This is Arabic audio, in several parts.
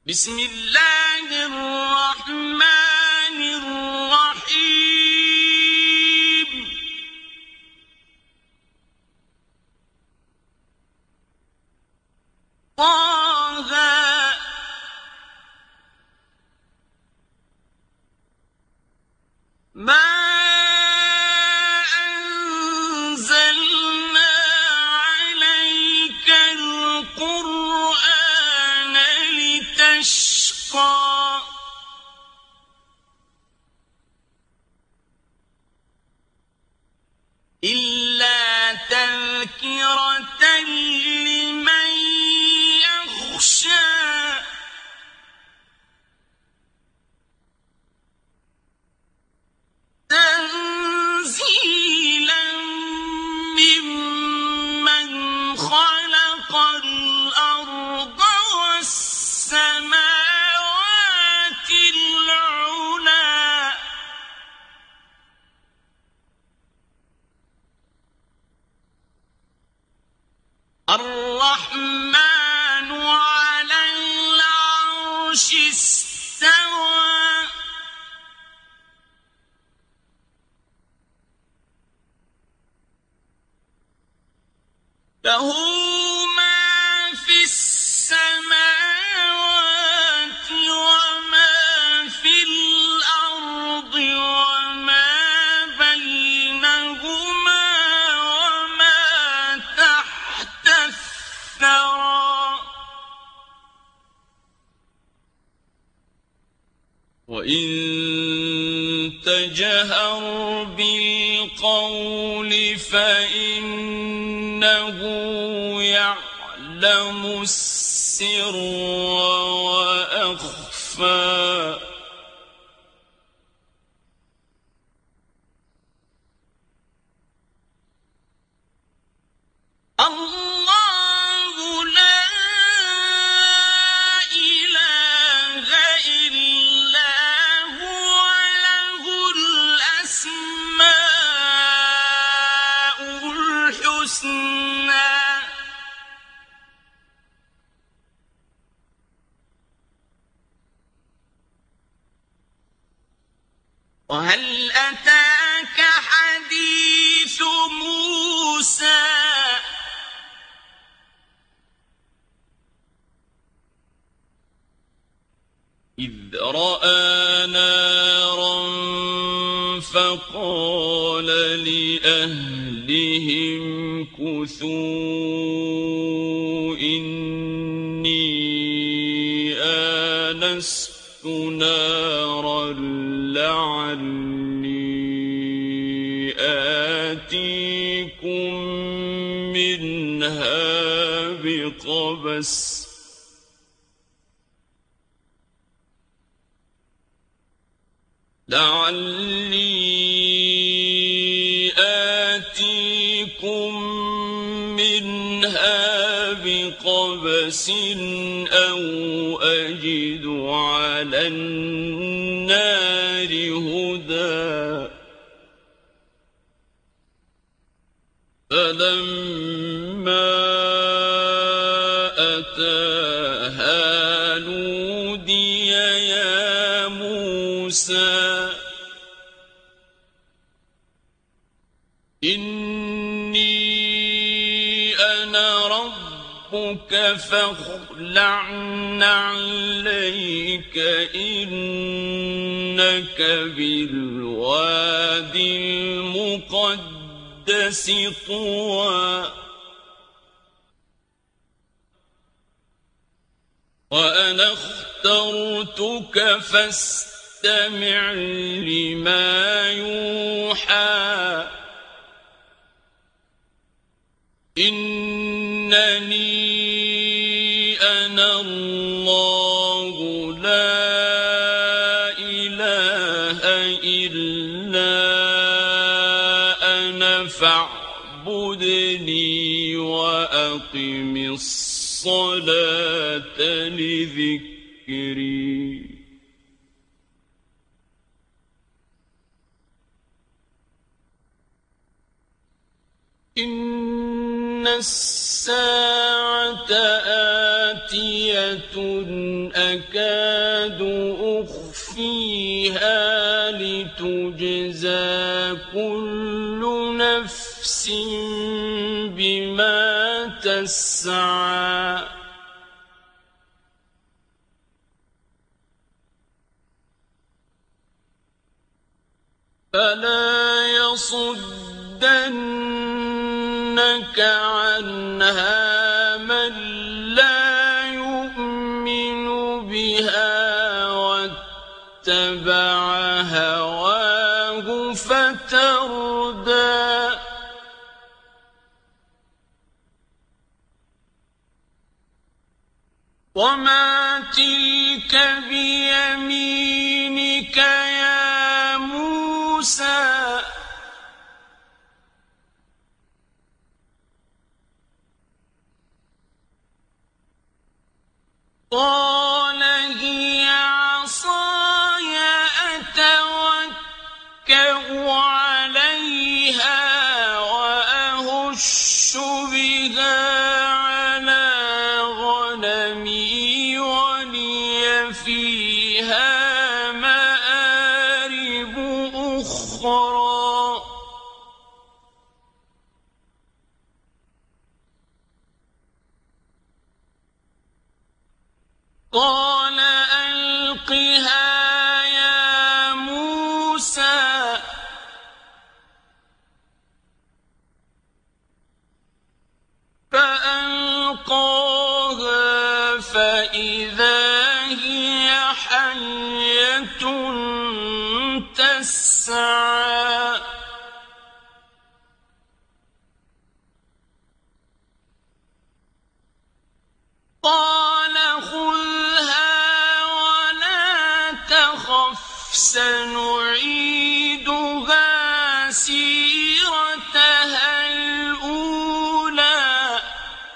بسم الله الرحمن الرحيم طه ما أنزلنا عليك القرآن لتشقى إلا تذكرة لمن يخشى تنزيلا ممن خلق الأرض والسماوات العلى الرحمن على العرش استوى له ما في السماوات وما في الأرض وما بينهما وما تحت الثرى وإن تجهر بالقول فإنه يعلم السر وأخفى الله لا إله إلا هو له الأسماء الحسنى وهل أتاك حديث موسى إذ رأى نارا فقال لأهلهم كثوا إني آنست نارا لعلي آتيكم منها بقبس أو أجد على النار هدى فلما أتاها نودي يا موسى إني أنا ربك فاخلع نعليك إنك بالوادي المقدس طوى وأنا اخترتك فاستمع لما يوحى إنني أنا الله لا إله إلا أنا فاعبدني وأقم الصلاة لذكري إن الساعة آتية أكاد أخفيها لتجزى كل نفس بما تسعى فلا يصدنك عنها من لا يؤمن بها واتبع هواه فتردى وما تلك بيمينك يا موسى قال هي عصاي أتوكأ عليها وأهش بها على غنمي ولي فيها مآرب أخرى قال ألقها يا موسى فألقاها فإذا هي حية تسعى قال خذها ولا تخف سنعيدها سيرتها الأولى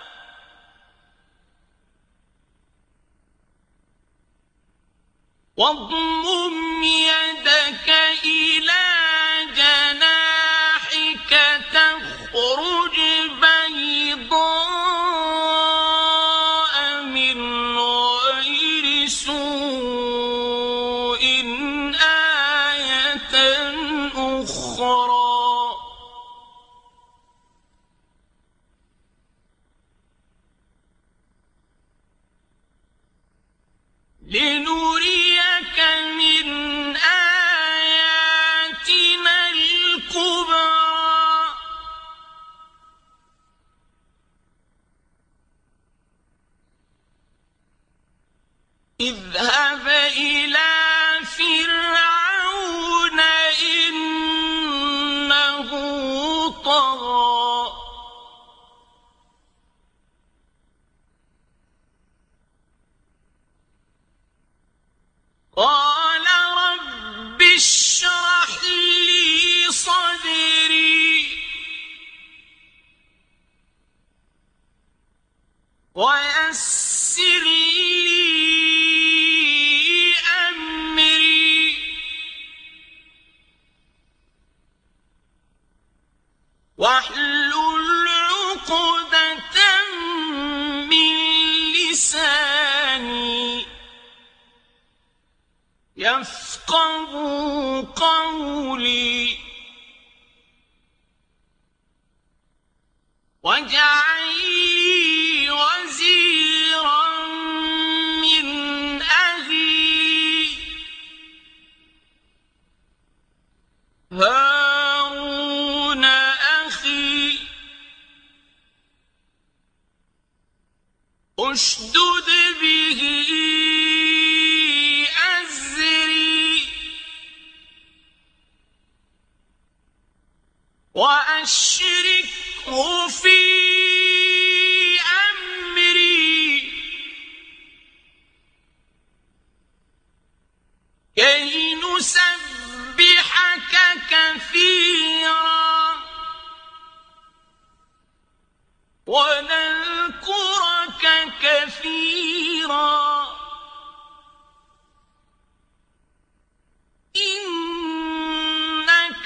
واضمم يدك إلى جناحك تخرج بيضاء من غير سوء آية أخرى لنريك من آياتنا الكبرى اذهب إلى فرعون إنه طغى قال رب اشرح لي صدري ويسر لي أمري واحلل عقدة من لساني يفقهوا قولي واجعل لي وزيرا من أهلي هارون أخي اشدد به أزري وأشركه في أمري كي نسبحك كثيرا ونذكرك كثيرا إنك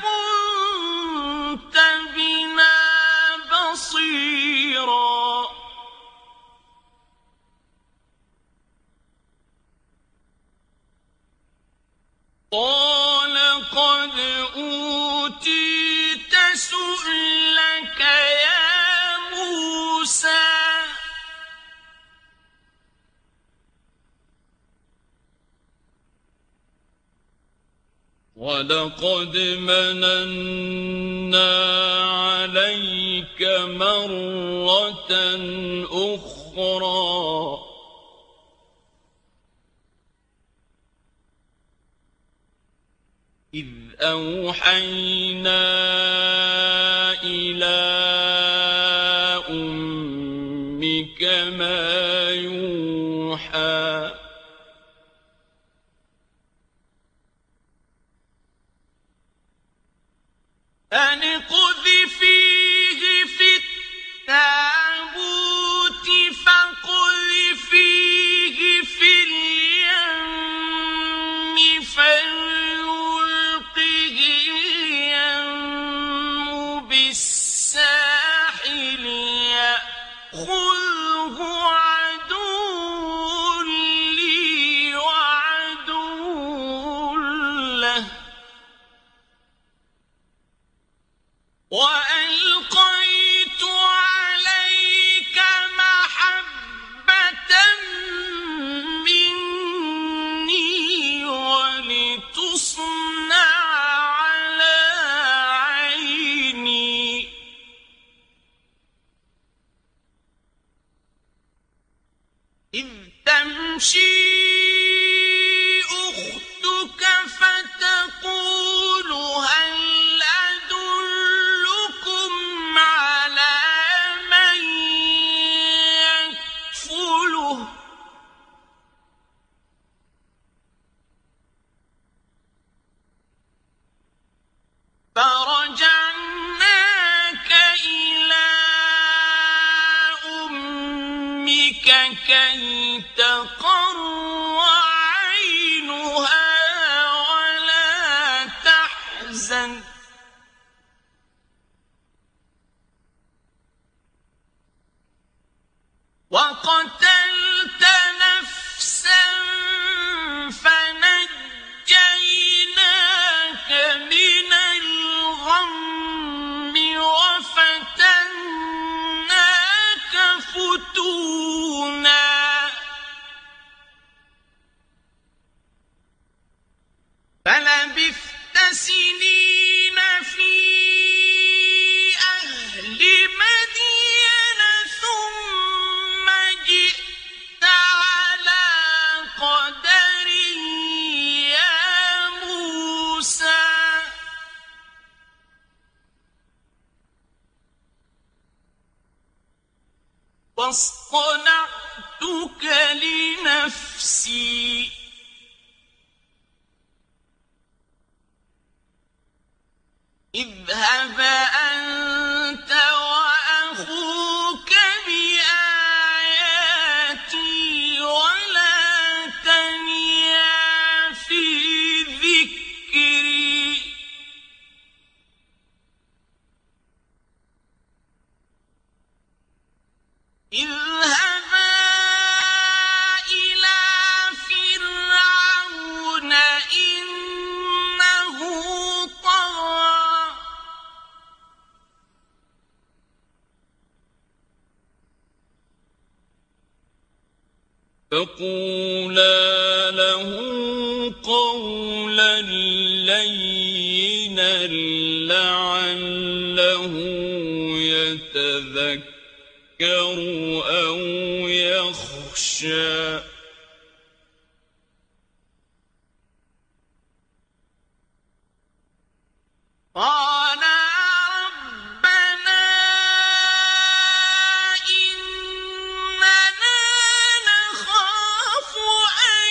كنت بنا بصيرا قد أوتيت سؤلك يا موسى ولقد مننا عليك مرة أخرى إذ أوحينا إلى أمك ما يوحى أن اقذفيه في التابوت فاقذفيه في اليم فليلقه اليم بالساحل يأخذه عدو لي وعدو له وألقيت عليك محبة مني ولتصنع على عيني إذ تمشي أختك فتقول هل أدلكم على من يكفله فرجعناك إلى أمك كي تقر عينها ولا تحزن وقتلت نفسا فنجيناك من الغم وفتناك فتونا فلبثت سنين في أهل مدين ثم جئت على قدر يا موسى واصطنعتك لنفسي اذهب أنت وأخوك بآياتي ولا تنيا في ذكري اذهبا إلى فرعون إنه طغى فقولا له قولا لينا لعله يتذكر أو يخشى قال ربنا إننا نخاف أن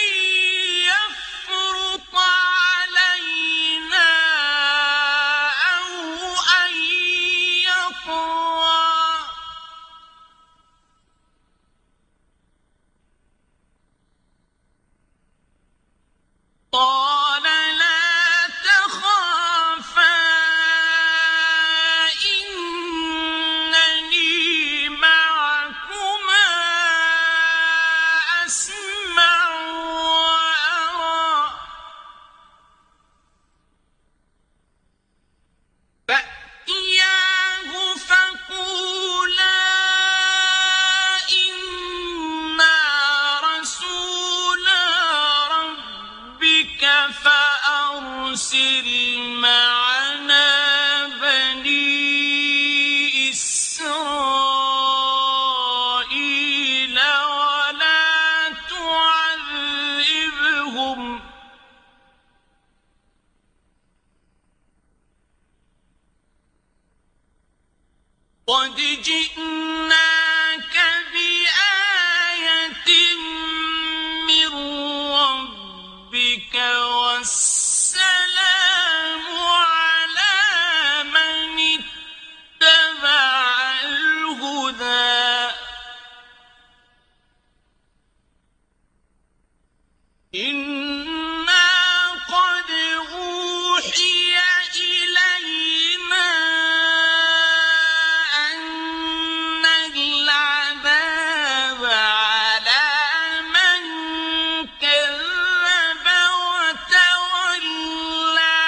يفرط علينا أو أن يطغى فأرسل معنا بني إسرائيل ولا تعذبهم قد جئناك بآية من ربك والسلام على من اتبع الهدى إنا قد أوحي إلينا أن العذاب على من كذب وتولى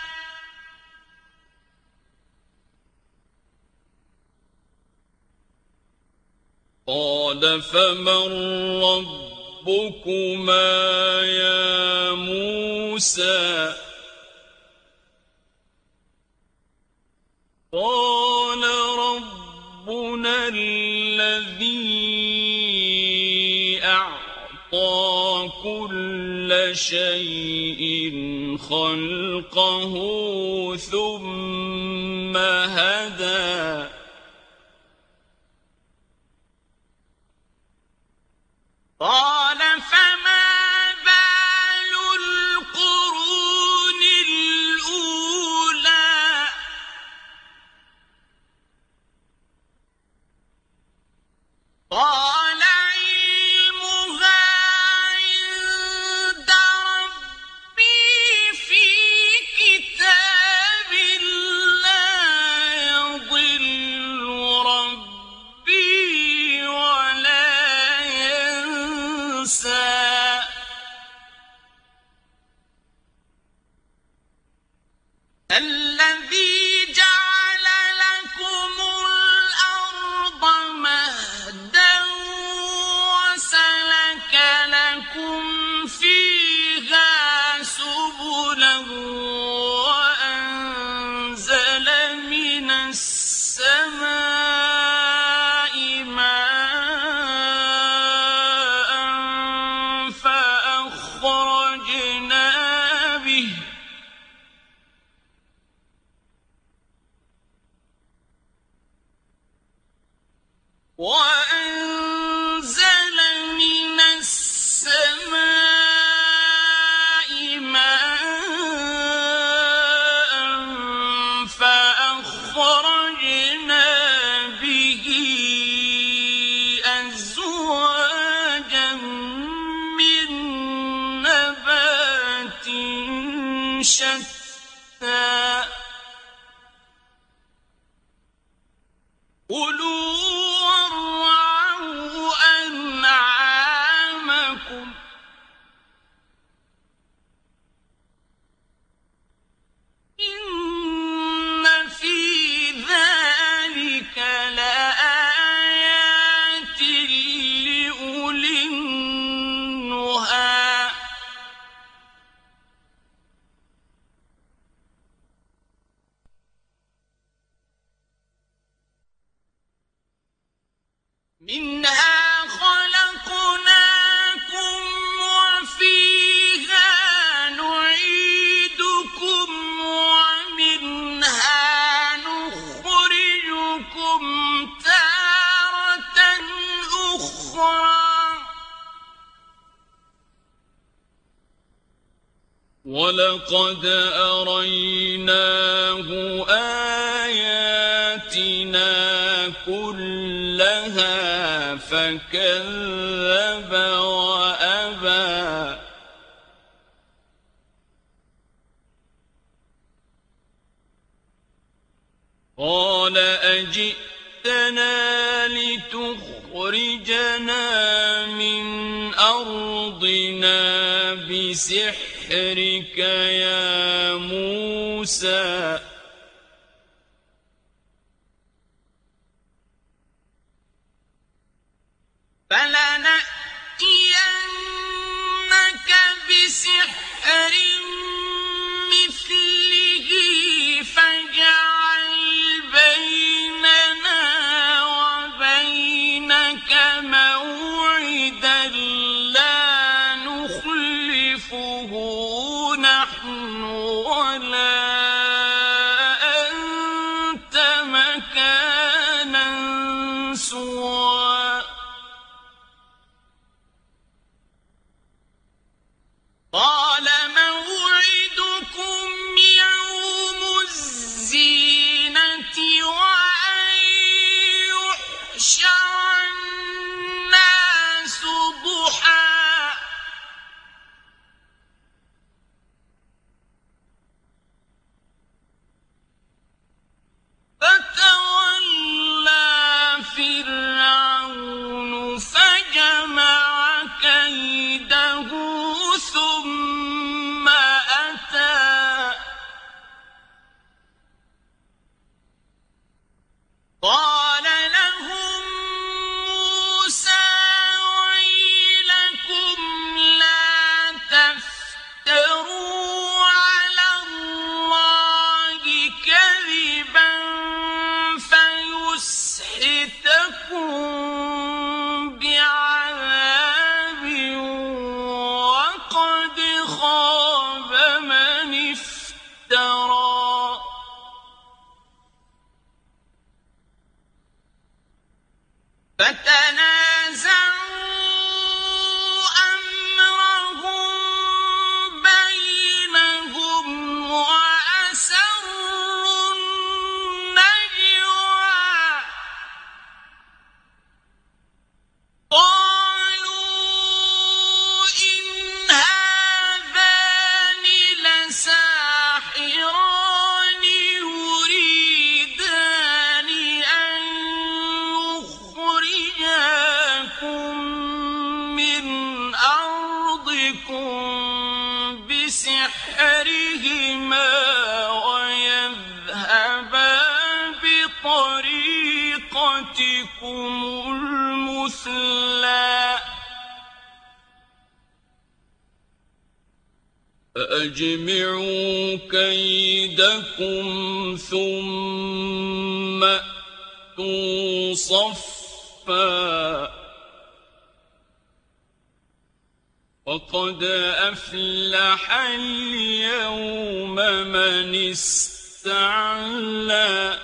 قال فمن ربكما يا موسى قال ربنا الذي أعطى كل شيء خلقه ثم هدى قال فما بال القرون الأولى قال علمها عند ربي في كتاب لا يضل ربي ولا ينسى الذي جعل لكم الأرض مهدا وسلك لكم فيها سبلا وأنزل من السماء ماء فأخرجنا به وأنزل من السماء ماء فأخرجنا به أزواجا من نبات شتى كلوا وارعوا أنعامكم إن في ذلك لآيات لأولي النهى منها خلقناكم وفيها نعيدكم ومنها نخرجكم تارة أخرى ولقد أريناه آياتنا كلها فكذب وأبى قال أجئتنا لتخرجنا من أرضنا بسحرك يا موسى فلنأتينك بسحر بسحرهما ويذهبا بطريقتكم المثلى فأجمعوا كيدكم ثم أتوا صفا وقد أفلح اليوم من استعلى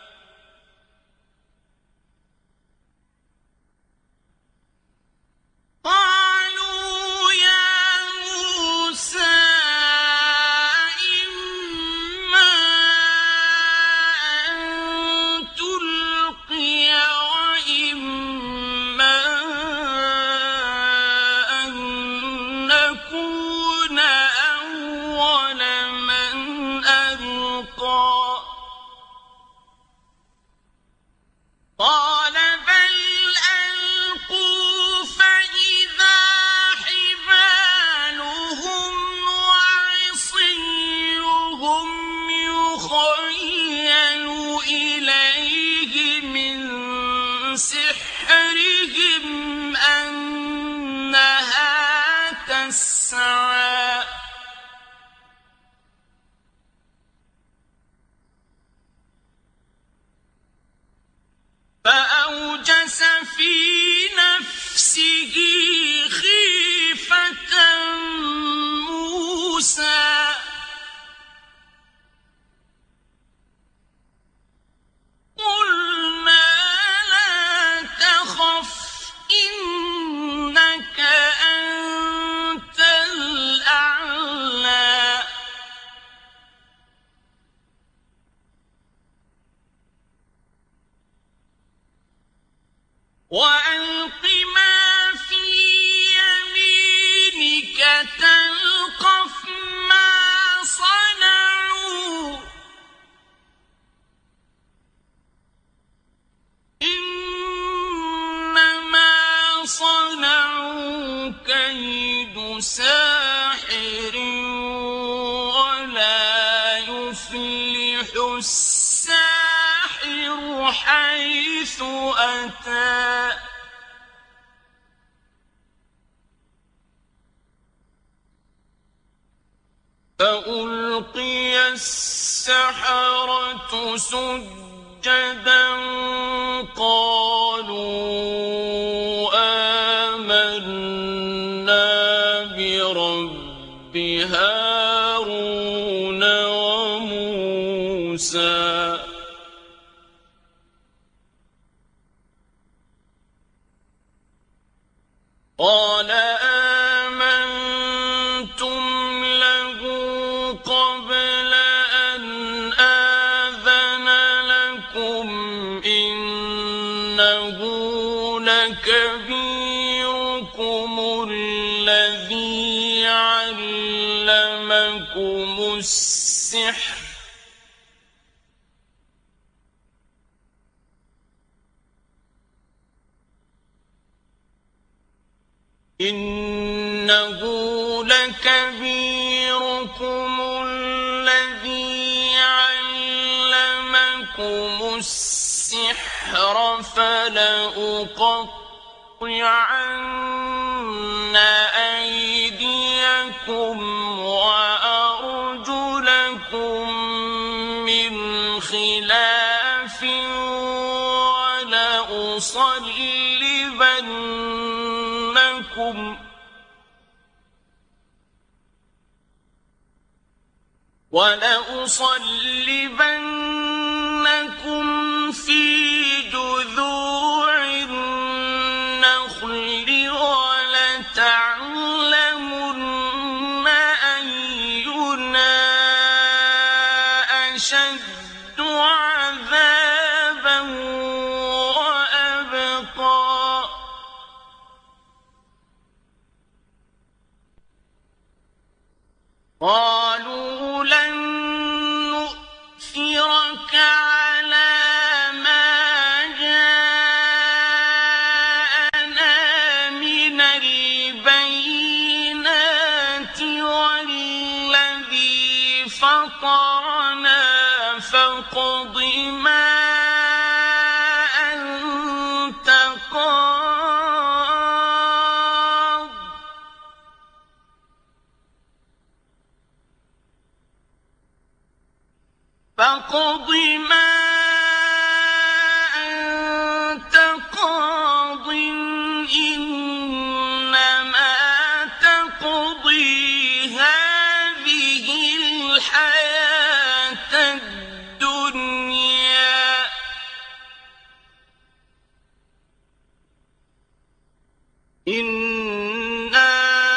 قالوا يا موسى إما أن تلقي وإما أن نكون أول من ألقى قال بل ألقوا فإذا حبالهم وعصيهم يخيل إليه من سحرهم أنها تسعى فأوجس في نفسه خيفة موسى قلنا لا تخف إنك أنت الأعلى وألق ما في يمينك تلقف ما صنعوا إنما صنعوا كيد ساحر ولا يفلح الساحر حيث أتى فألقي السحرة سجدا قالوا آمنا برب هارون وموسى قال آمنتم له قبل أن آذن لكم إنه لكبيركم الذي علمكم السحر إنه لكبيركم الذي علمكم السحر فلأقطعن أيديكم وأرجلكم من خلاف ولأصلبنكم في جذوع النخل ولتعلمن أينا أشد عذابا وأبقى قالوا لن نؤثرك على ما جاءنا من البينات والذي فطرنا فاقض ما أنت قاض فاقض ما أنت قاض إنما تقضي هذه الحياة الدنيا إنا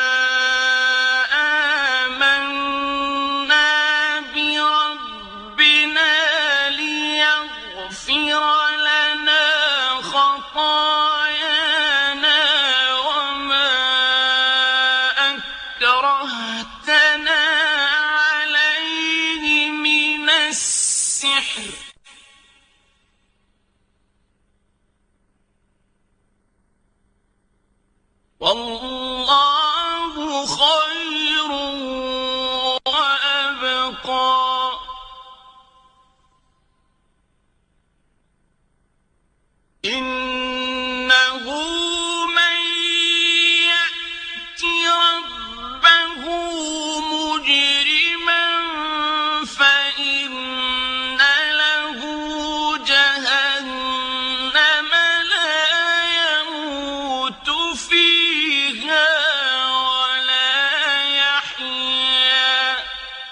آمنا بربنا ليغفر لنا خطايانا وما أكرهتنا عليه من السحر والله خير وأبقى إنه من يأت ربه مجرما فإن له جهنم لا يموت فيها ولا يحيا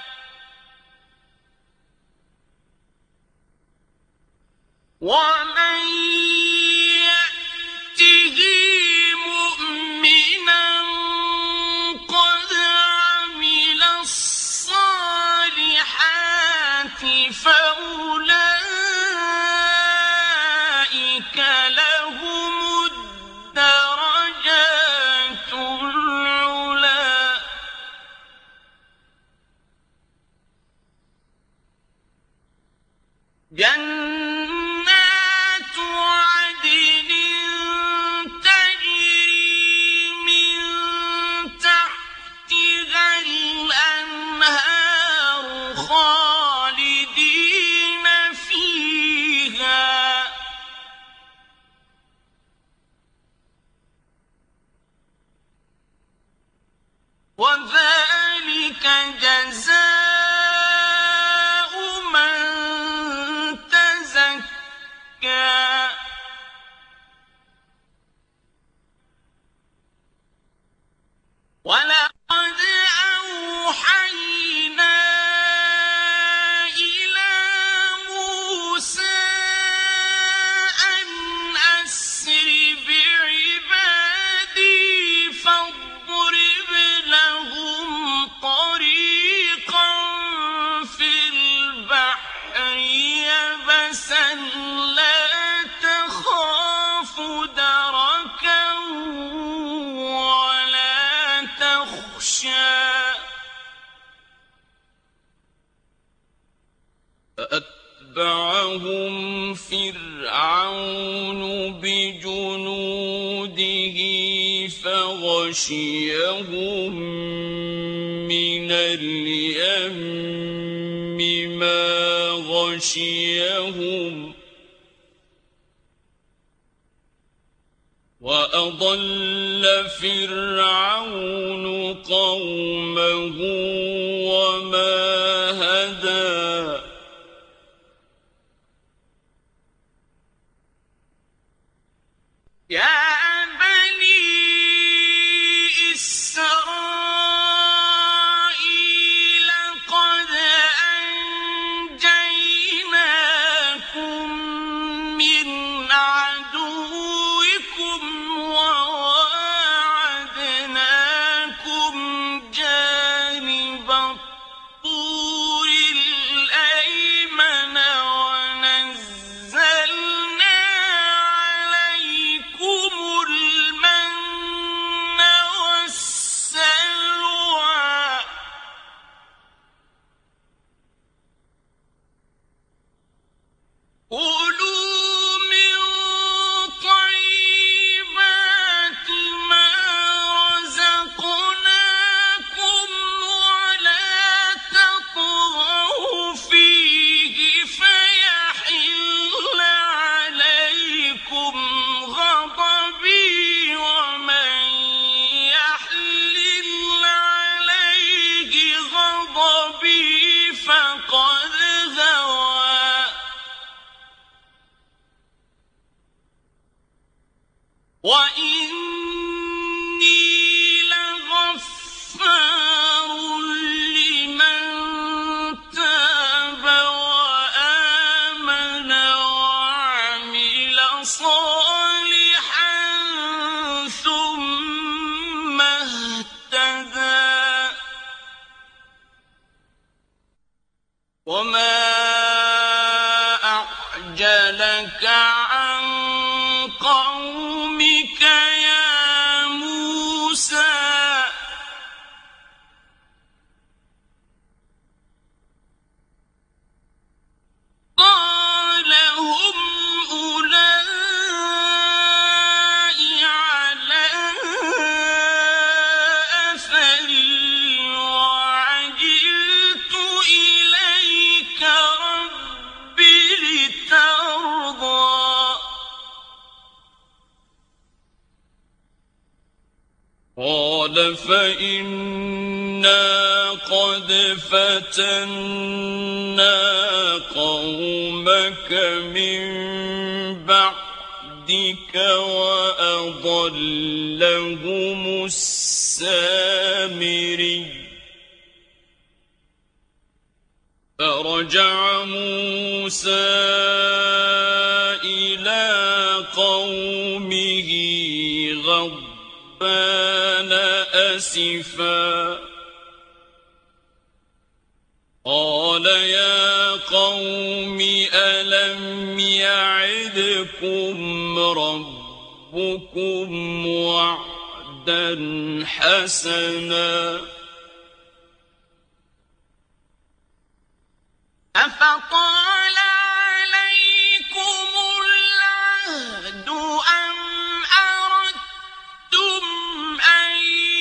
ومن يأته مؤمنا قد عمل الصالحات فأولئك لهم الدرجات العلى جنات عدن تجري من تحتها الأنهار خالدين فيها وذلك جزاء من تزكى ولقد أوحينا إلى موسى أن أسر بعبادي فاضرب لهم طريقا في البحر يبسا لا تخاف دركا ولا تخشى فأتبعهم فرعون بجنوده فغشيهم من اليم ما غشيهم وأضل فرعون قومه وما هدى يا بني إسرائيل قد أنجيناكم من عدوكم وواعدناكم جانب الطور وإني لغفار لمن تاب وآمن وعمل صالحا ثم اهتدى وما أعجلك عن قومك يا موسى قال هم أولئك على أثري وعجلت إليك رب لترضى قال فإنا قد فتنا قومك من بعدك وأضلهم السامري فرجع موسى إلى قومه غضبان أسفا قال يا قوم ألم يعدكم ربكم وعدا حسنا أفطال عليكم العهد أم أردتم أن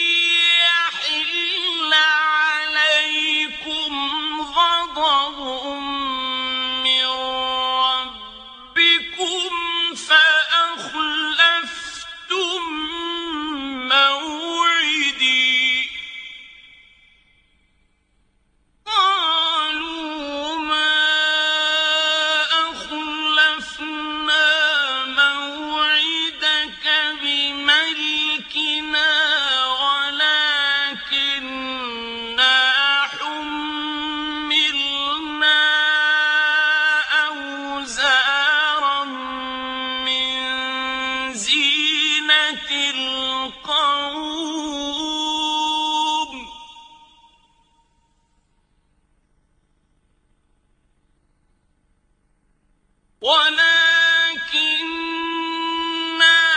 يحل عليكم غضب من ربكم فأخلفتم موعدي قالوا ما أخلفنا موعدك بملكنا ولكننا حملنا أوزارا من زينة القوم ولكننا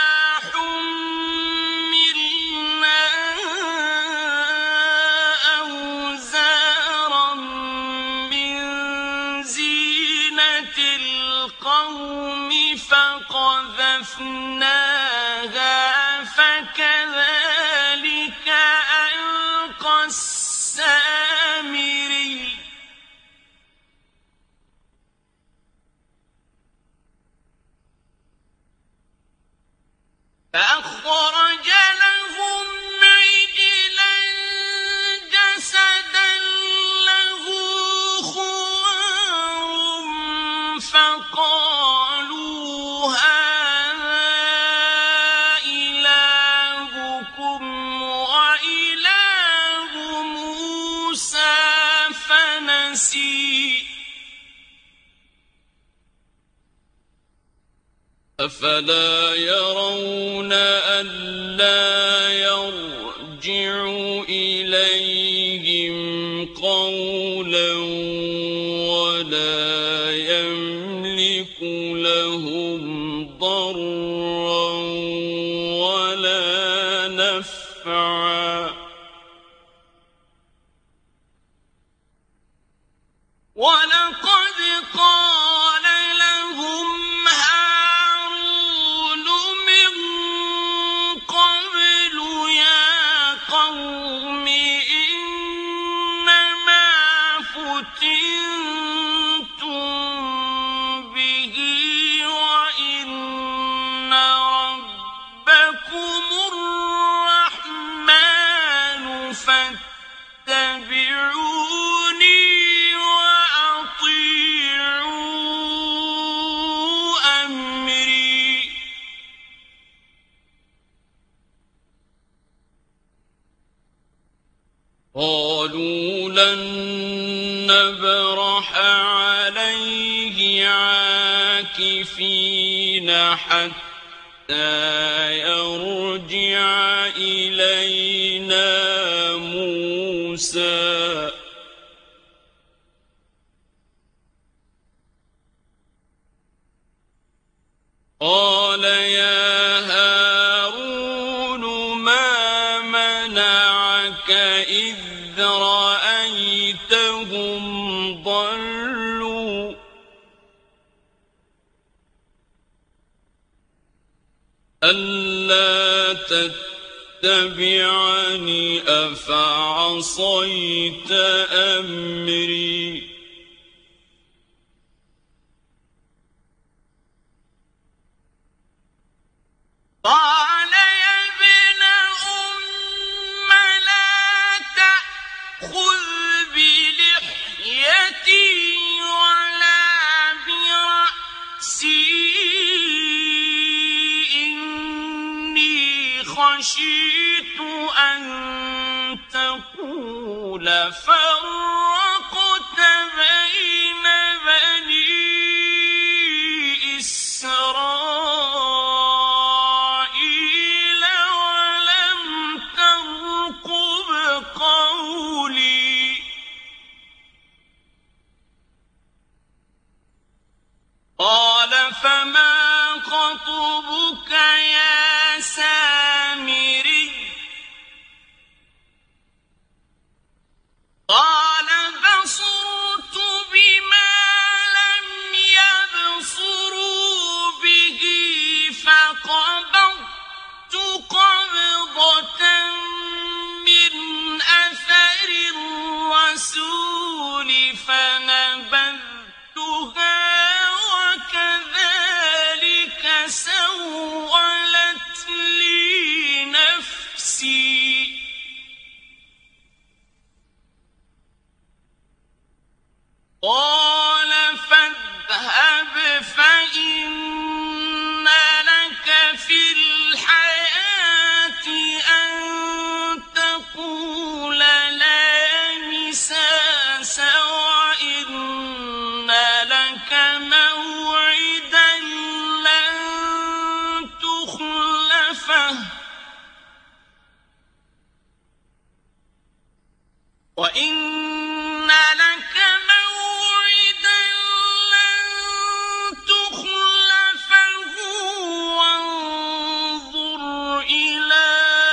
حملنا أوزارا من زينة القوم فقذفناها فكذلك ألقى السامري فأخرج لهم عجلا جسدا له خوار فقالوا هذا إلهكم وإله موسى فنسي أفلا يرون ألا يرجع إليهم قولا ولا يملك لهم ضرا ولا نفعا ولقد قال لهم هارون من قبل يا قوم إنما فتنتم به وإن ربكم الرحمن فاتبعوني وأطيعوا أمري نبرح عليه عاكفين حتى يرجع إلينا موسى قال يا هارون ما منعك إذ رأيتهم ضلوا ألا تتبعني أفعصيت أمري قال يا ابن أم لا تأخذ بلحيتي ولا برأسي إني خشيت أن تقول فرقت بين بني إسرائيل ولم ترقب قولي قال فما خطبك يا سامري قال بصرت بما لم يبصروا به فقبضت قبضة من أثر الرسول فنبذتها وكذلك سولت لي نفسي قال فاذهب فإن لك في الحياة أن تقول لا مساس وإن لك موعدا لن تخلفه وإن لك موعدا لن تخلفه وانظر إلى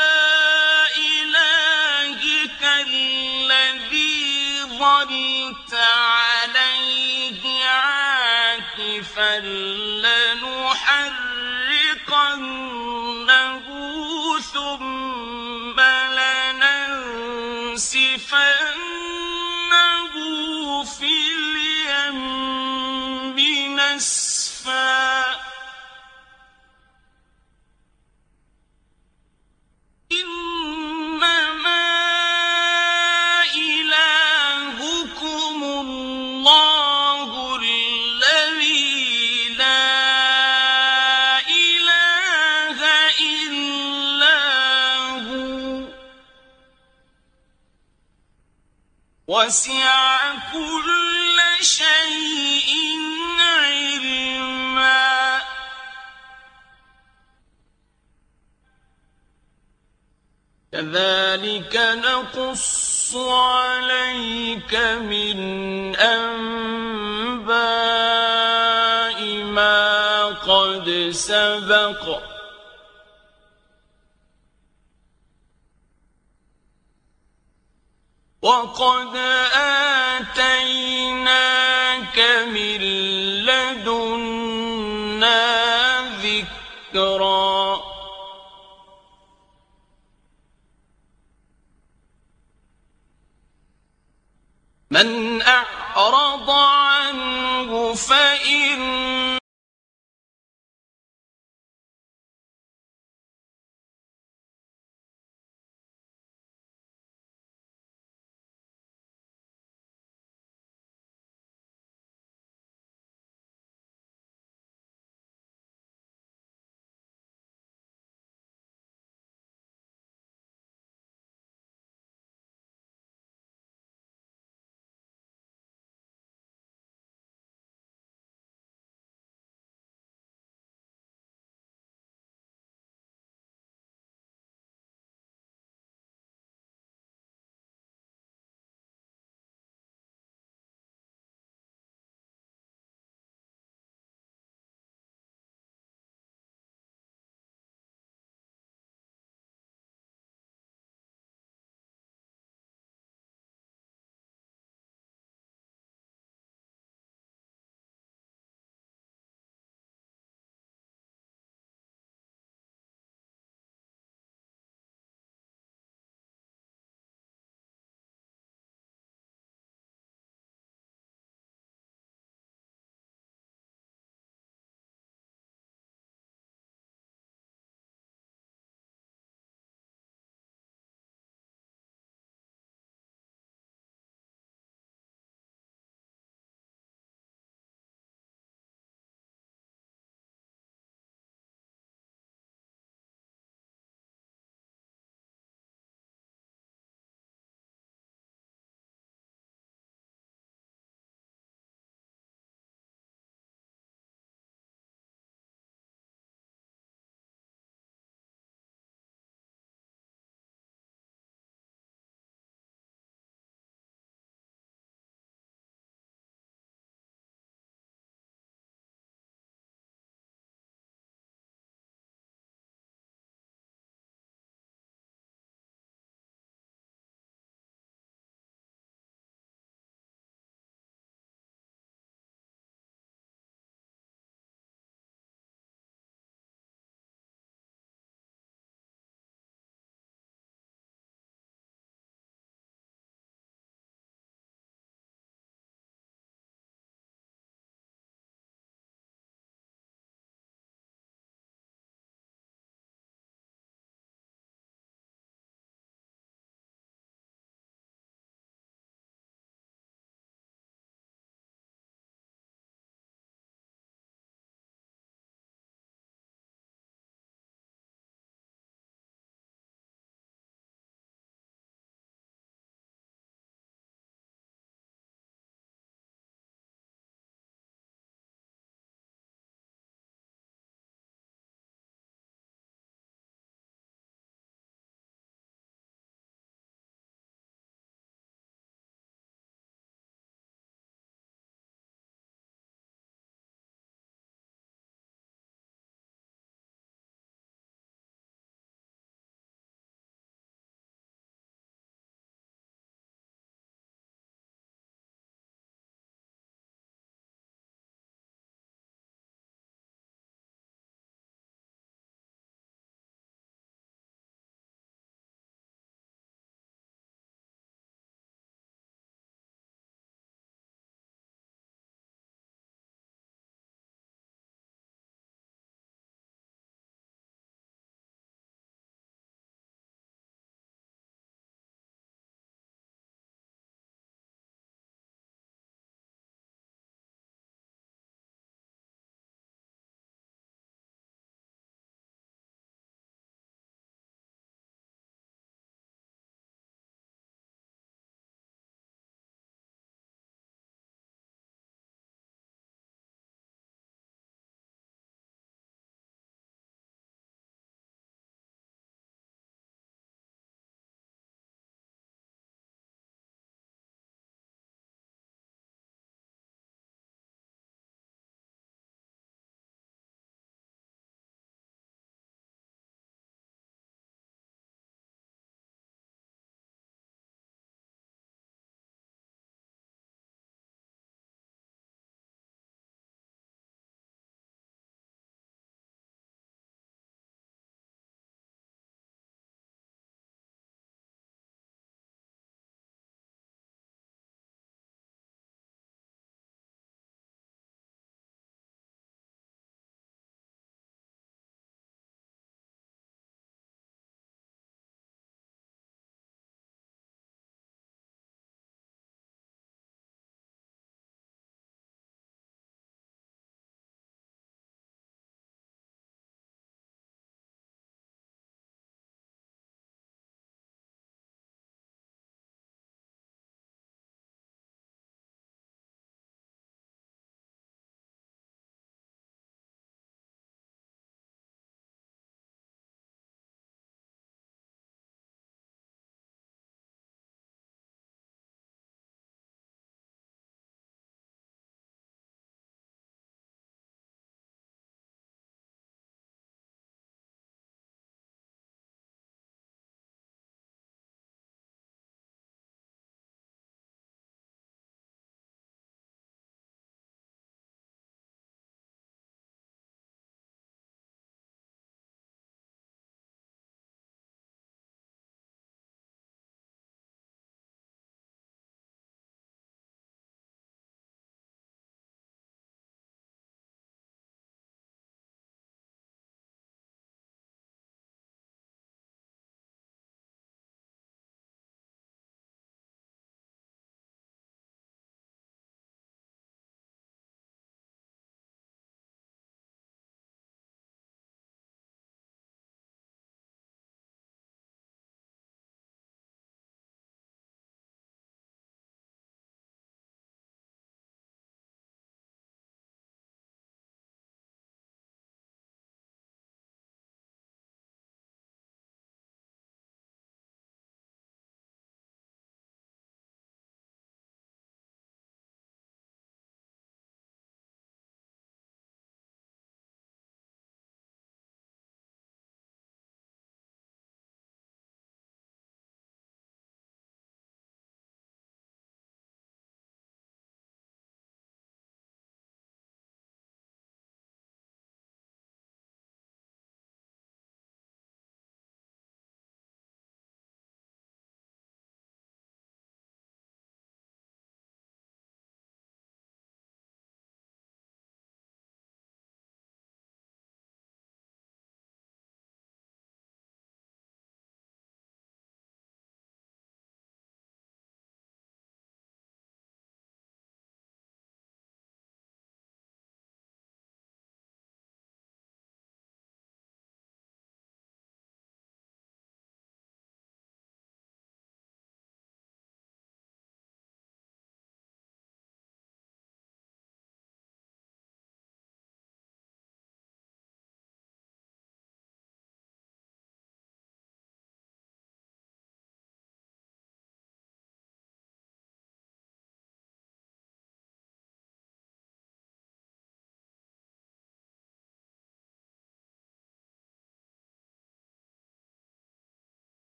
إلهك الذي ظلت عليه عاكفا لنحرقنه ثم لننسفنه في اليم نسفا إنما إلهكم الله الذي لا إله إلا هو وسع كل شيء علما كذلك نقص عليك من أنباء ما قد سبق وقد آتيناك من لدنا ذكرا من أعرض عنه فإن